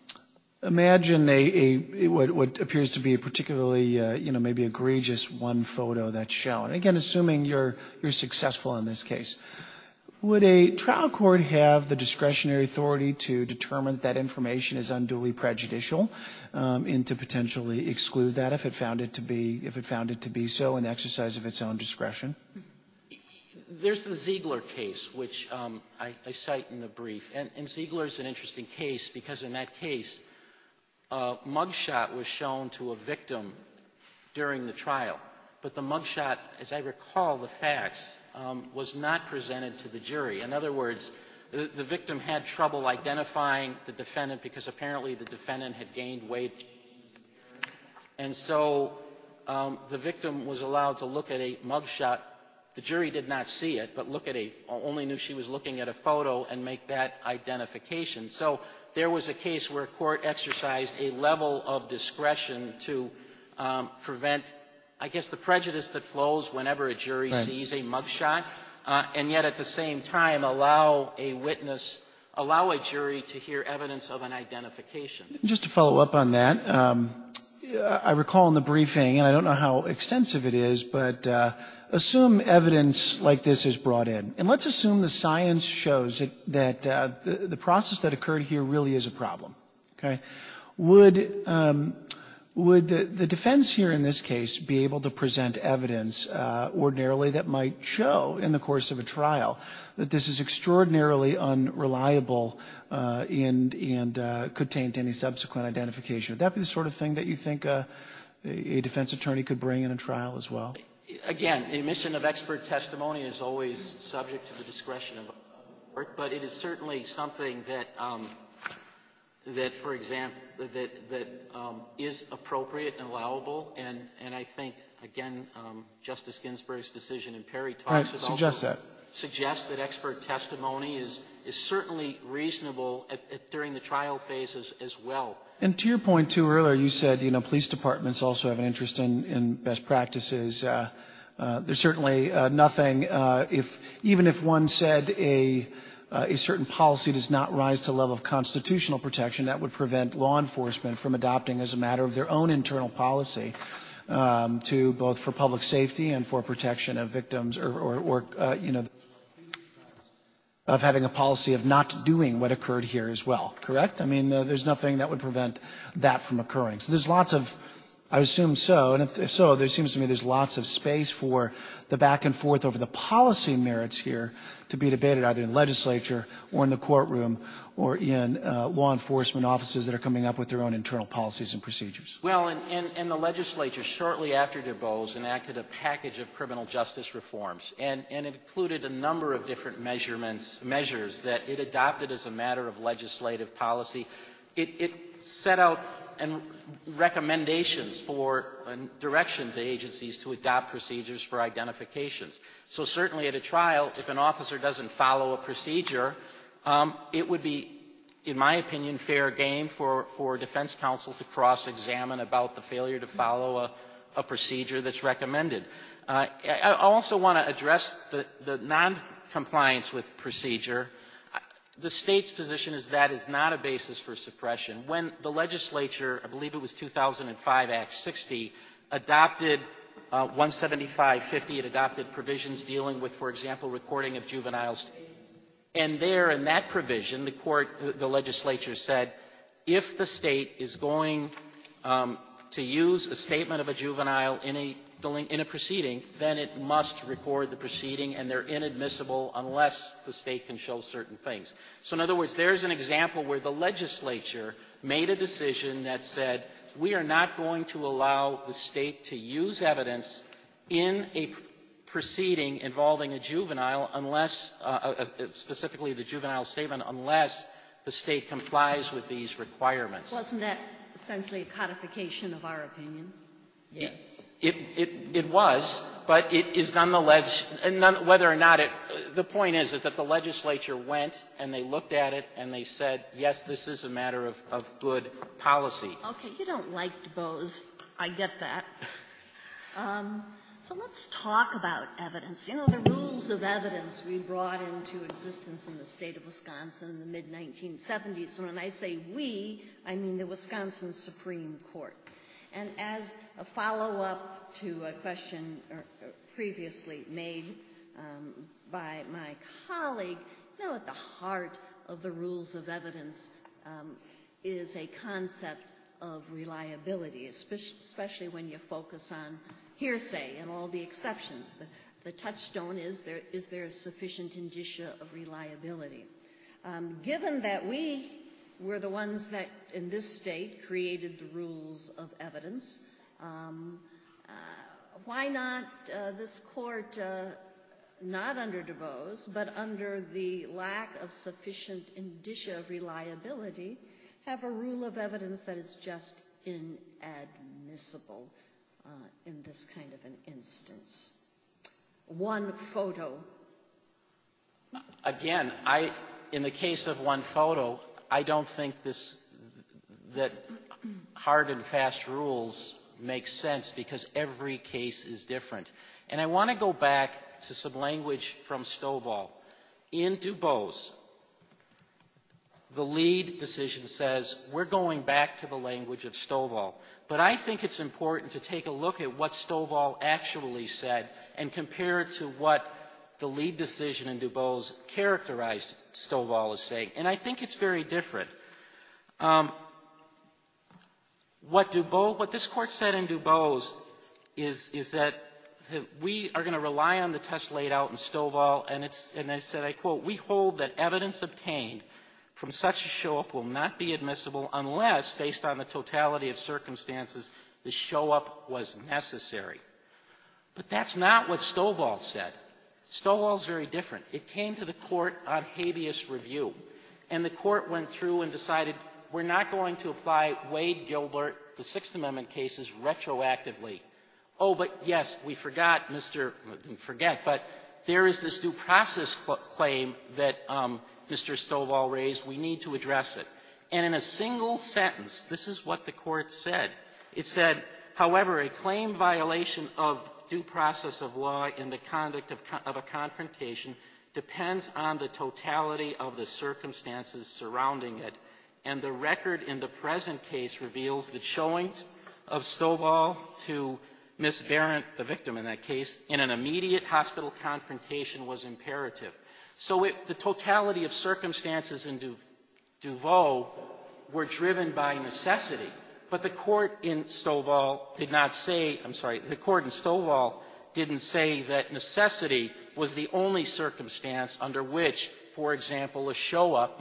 imagine what appears to be a particularly, maybe egregious one photo that's shown. Again, assuming you're successful in this case. Would a trial court have the discretionary authority to determine that information is unduly prejudicial, and to potentially exclude that if it found it to be so in the exercise of its own discretion?
There's the Ziegler case, which I cite in the brief. And Ziegler's an interesting case because in that case, a mugshot was shown to a victim during the trial. But the mugshot, as I recall the facts, was not presented to the jury. In other words, the victim had trouble identifying the defendant because apparently the defendant had gained weight. And so the victim was allowed to look at a mugshot. The jury did not see it, but only knew she was looking at a photo and make that identification. So there was a case where a court exercised a level of discretion to prevent, I guess, the prejudice that flows whenever a jury sees a mugshot, and yet at the same time allow a jury to hear evidence of an identification.
Just to follow up on that, I recall in the briefing, and I don't know how extensive it is, but assume evidence like this is brought in. And let's assume the science shows that the process that occurred here really is a problem. Okay? Would the defense here in this case be able to present evidence ordinarily that might show in the course of a trial that this is extraordinarily unreliable and could taint any subsequent identification? Would that be the sort of thing that you think a defense attorney could bring in a trial as well?
Again, admission of expert testimony is always subject to the discretion of the court, but it is certainly something that for example, that is appropriate and allowable. And I think, again, Justice Ginsburg's decision in Perry talks about suggests that expert testimony is certainly reasonable during the trial phase as well.
And to your point, too, earlier, you said, police departments also have an interest in best practices. There's certainly nothing, even if one said a certain policy does not rise to the level of constitutional protection, that would prevent law enforcement from adopting as a matter of their own internal policy to both for public safety and for protection of victims or of having a policy of not doing what occurred here as well, correct? I mean, there's nothing that would prevent that from occurring. So there's lots of, I assume so, and if so, there seems to me there's lots of space for the back and forth over the policy merits here to be debated either in the legislature or in the courtroom or in law enforcement offices that are coming up with their own internal policies and procedures.
Well, and the legislature shortly after DuBose enacted a package of criminal justice reforms, and it included a number of different measures that it adopted as a matter of legislative policy. It set out and recommendations for direction to agencies to adopt procedures for identifications. So certainly at a trial, if an officer doesn't follow a procedure, it would be, in my opinion, fair game for defense counsel to cross-examine about the failure to follow a procedure that's recommended. I also want to address the non-compliance with procedure. the state's position is that is not a basis for suppression. When the legislature, I believe it was 2005 Act 60, adopted 17550, it adopted provisions dealing with, for example, recording of juveniles. And there, in that provision, the legislature said, if the state is going to use a statement of a juvenile in a proceeding, then it must record the proceeding, and they're inadmissible unless the state can show certain things. So in other words, there's an example where the legislature made a decision that said, we are not going to allow the state to use evidence in a proceeding involving a juvenile unless, specifically the juvenile statement, unless the state complies with these requirements.
Wasn't that essentially a codification of our opinion?
Yes.
It was, but it is nonetheless, whether or not the point is that the legislature went and they looked at it and they said, yes, this is a matter of good policy.
Okay, you don't like DuBose. I get that. So let's talk about evidence. You know, the rules of evidence we brought into existence in the state of Wisconsin in the mid-1970s. When I say we, I mean the Wisconsin Supreme Court. And as a follow-up to a question previously made by my colleague, you know, at the heart of the rules of evidence is a concept of reliability, especially when you focus on hearsay and all the exceptions. The touchstone is there sufficient indicia of reliability? Given that we were the ones that, in this state, created the rules of evidence, why not this court, not under DuBose, but under the lack of sufficient indicia of reliability, have a rule of evidence that is just inadmissible in this kind of an instance? One photo.
Again, in the case of one photo, I don't think that hard and fast rules make sense because every case is different. And I want to go back to some language from Stovall. In DuBose, the lead decision says, we're going back to the language of Stovall. But I think it's important to take a look at what Stovall actually said and compare it to what the lead decision in DuBose characterized Stovall as saying. And I think it's very different. What this court said in DuBose is that we are going to rely on the test laid out in Stovall, and they said, I quote, we hold that evidence obtained from such a show-up will not be admissible unless, based on the totality of circumstances, the show-up was necessary. But that's not what Stovall said. Stovall's very different. It came to the court on habeas review, and the court went through and decided we're not going to apply Wade, Gilbert, the Sixth Amendment cases retroactively. Oh, but yes, we forgot, but there is this due process claim that Mr. Stovall raised. We need to address it. And in a single sentence, this is what the court said. It said, however, a claim violation of due process of law in the conduct of a confrontation depends on the totality of the circumstances surrounding it. And the record in the present case reveals that showings of Stovall to Ms. Barrett, the victim in that case, in an immediate hospital confrontation was imperative. So the totality of circumstances in DuVoe were driven by necessity. But the court in Stovall didn't say that necessity was the only circumstance under which, for example, a show-up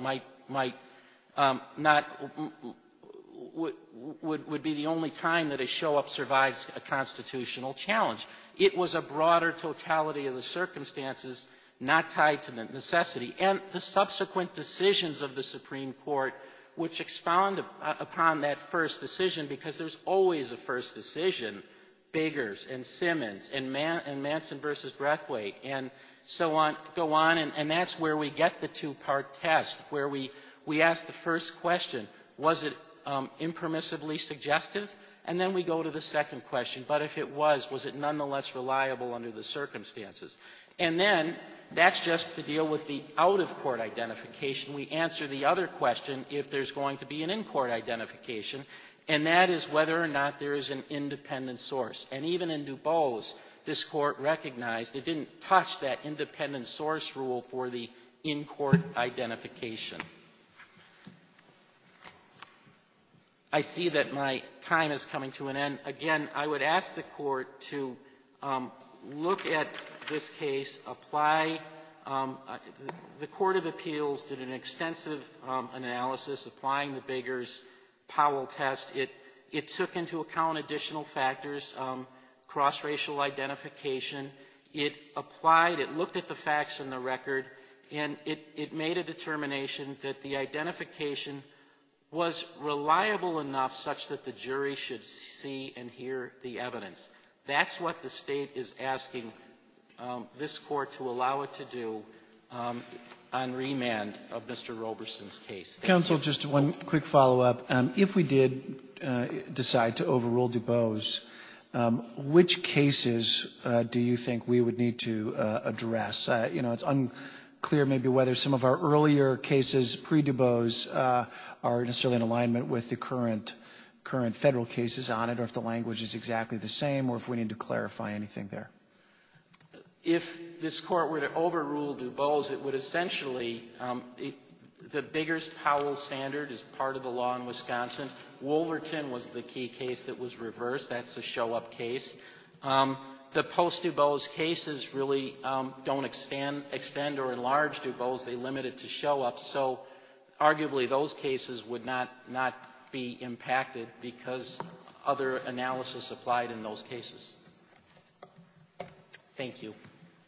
would be the only time that a show-up survives a constitutional challenge. It was a broader totality of the circumstances not tied to the necessity. And the subsequent decisions of the Supreme Court, which expound upon that first decision, because there's always a first decision, Biggers and Simmons and Manson versus Brathwaite and so on, go on, and that's where we get the two-part test, where we ask the first question, was it impermissibly suggestive? And then we go to the second question, but if it was it nonetheless reliable under the circumstances? And then that's just to deal with the out-of-court identification. We answer the other question if there's going to be an in-court identification, and that is whether or not there is an independent source. And even in DuBose, this court recognized it didn't touch that independent source rule for the in-court identification. I see that my time is coming to an end. Again, I would ask the court to look at this case, apply. The Court of Appeals did an extensive analysis applying the Biggers-Powell test. It took into account additional factors, cross-racial identification. It looked at the facts in the record, and it made a determination that the identification was reliable enough such that the jury should see and hear the evidence. That's what the state is asking this court to allow it to do on remand of Mr. Roberson's case.
Counsel, just one quick follow-up. If we did decide to overrule DuBose, which cases do you think we would need to address? It's unclear maybe whether some of our earlier cases pre-DuBose are necessarily in alignment with the current federal cases on it, or if the language is exactly the same, or if we need to clarify anything there.
If this court were to overrule DuBose, it would essentially, the Biggers-Powell standard is part of the law in Wisconsin. Wolverton was the key case that was reversed. That's a show-up case. The post-DuBose cases really don't extend or enlarge DuBose. They limit it to show-up. So arguably those cases would not be impacted because other analysis applied in those cases. Thank you.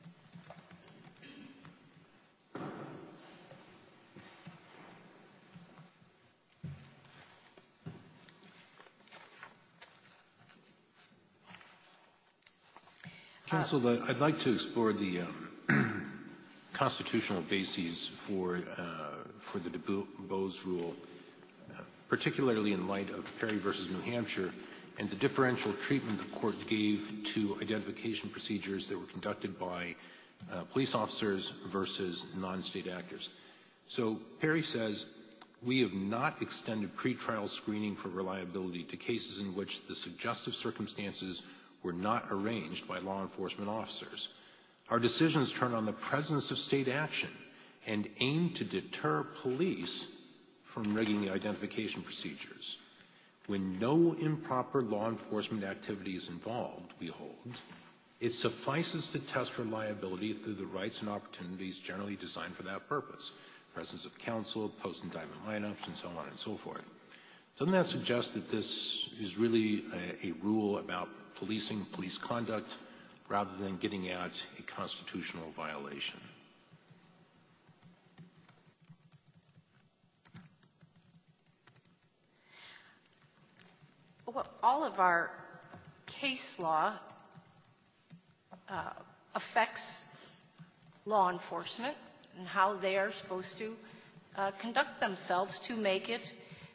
Counsel, I'd like to explore the constitutional bases for the DuBose rule, particularly in light of Perry versus New Hampshire and the differential treatment the court gave to identification procedures that were conducted by police officers versus non-state actors. So Perry says, we have not extended pretrial screening for reliability to cases in which the suggestive circumstances were not arranged by law enforcement officers. Our decisions turn on the presence of state action and aim to deter police from rigging the identification procedures. When no improper law enforcement activity is involved, we hold, it suffices to test reliability through the rights and opportunities generally designed for that purpose. Presence of counsel, post-indictment lineups, and so on and so forth. Doesn't that suggest that this is really a rule about policing, police conduct, rather than getting at a constitutional violation?
Well, all of our case law affects law enforcement and how they are supposed to conduct themselves to make it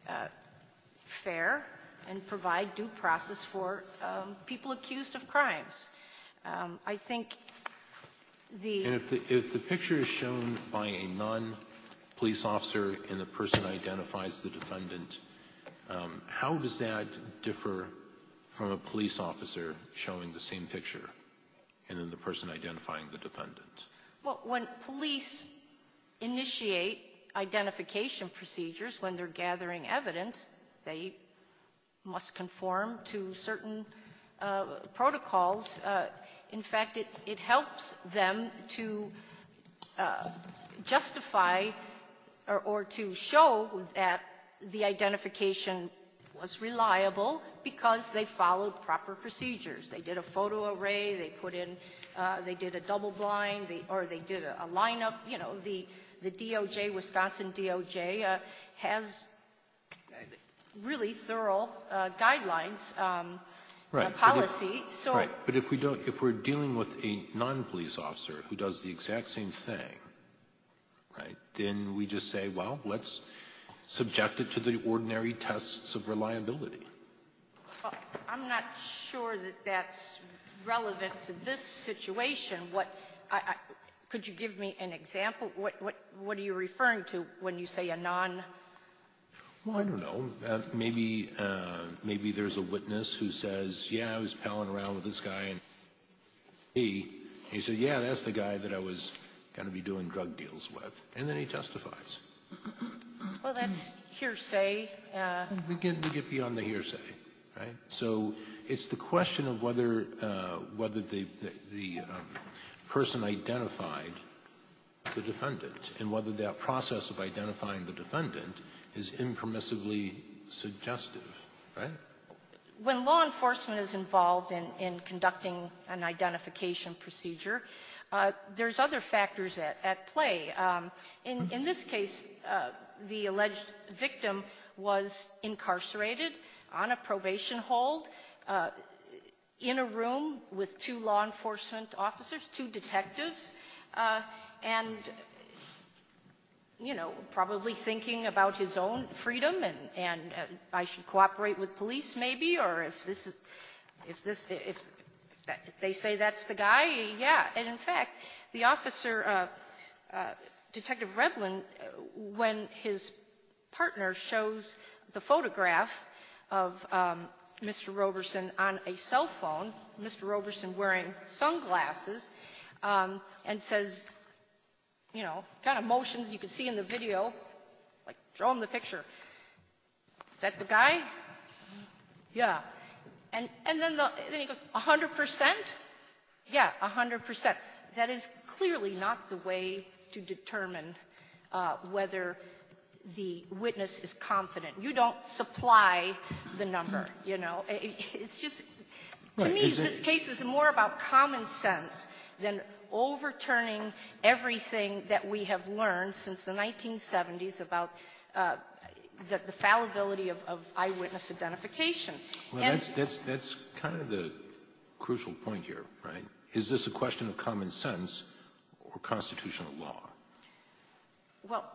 fair and provide due process for people accused of crimes. I think
And if the picture is shown by a non-police officer and the person identifies the defendant, how does that differ from a police officer showing the same picture and then the person identifying the defendant?
Well, when police initiate identification procedures, when they're gathering evidence, they must conform to certain protocols. In fact, it helps them to justify or to show that the identification was reliable because they followed proper procedures. They did a photo array, they put in, they did a double blind, or they did a lineup. You know, the DOJ, Wisconsin DOJ, has really thorough guidelines, policy.
Right, but if we're dealing with a non-police officer who does the exact same thing, right, then we just say, well, let's subject it to the ordinary tests of reliability.
Well, I'm not sure that that's relevant to this situation. What could you give me an example? What are you referring to when you say a non?
Well, I don't know. Maybe there's a witness who says, "Yeah, I was palling around with this guy," and he said, "Yeah, that's the guy that I was going to be doing drug deals with," and then he testifies.
Well, that's hearsay.
We get beyond the hearsay, right? So it's the question of whether the person identified the defendant, and whether that process of identifying the defendant is impermissibly suggestive, right?
When law enforcement is involved in conducting an identification procedure, there's other factors at play. In this case, the alleged victim was incarcerated on a probation hold in a room with 2 law enforcement officers, 2 detectives, and probably thinking about his own freedom and I should cooperate with police maybe, or if they say that's the guy, yeah. And in fact, the officer, Detective Revlin, when his partner shows the photograph of Mr. Roberson on a cell phone, Mr. Roberson wearing sunglasses, and says, kind of motions you can see in the video, like show him the picture. Is that the guy? Yeah. And then he goes, 100%? Yeah, 100%. That is clearly not the way to determine whether the witness is confident. You don't supply the number, It's just, to me, this case is more about common sense than overturning everything that we have learned since the 1970s about the fallibility of eyewitness identification.
Well, that's kind of the crucial point here, right? Is this a question of common sense or constitutional law?
Well,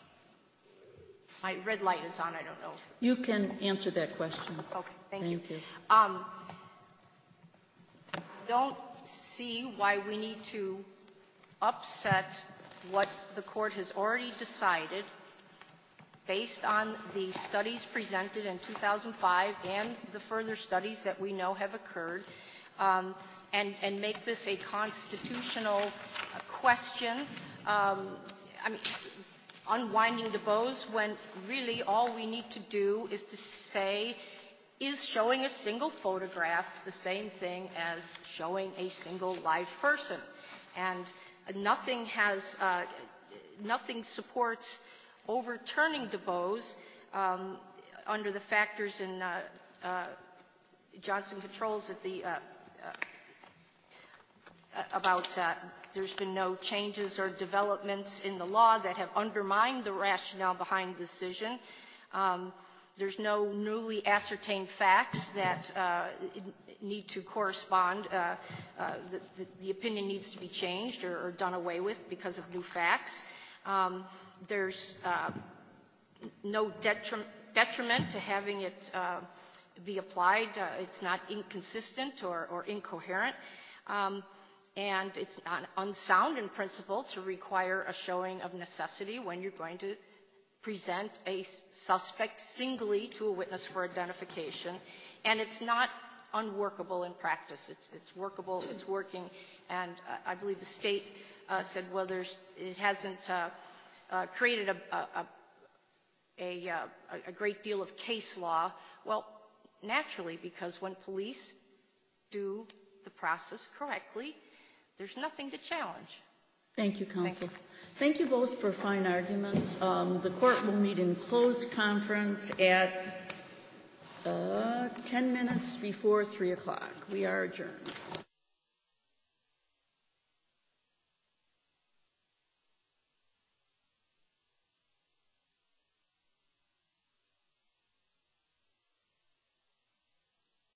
my red light is on. I don't know.
You can answer that question.
Okay, thank you.
you.
Don't see why we need to upset what the court has already decided based on the studies presented in 2005 and the further studies that we know have occurred, and make this a constitutional question. Unwinding DuBose, when really all we need to do is to say, is showing a single photograph the same thing as showing a single live person? And nothing supports overturning DuBose under the factors in Johnson Controls about there's been no changes or developments in the law that have undermined the rationale behind the decision. There's no newly ascertained facts that need to correspond. The opinion needs to be changed or done away with because of new facts. There's no detriment to having it be applied. It's not inconsistent or incoherent. And it's not unsound in principle to require a showing of necessity when you're going to present a suspect singly to a witness for identification. And it's not unworkable in practice. It's workable, it's working. And I believe the state said, well, it hasn't created a great deal of case law. Well, naturally, because when police do the process correctly, there's nothing to challenge.
Thank you, counsel. Thank you both for fine arguments. The court will meet in closed conference at 10 minutes before 3 o'clock. We are adjourned.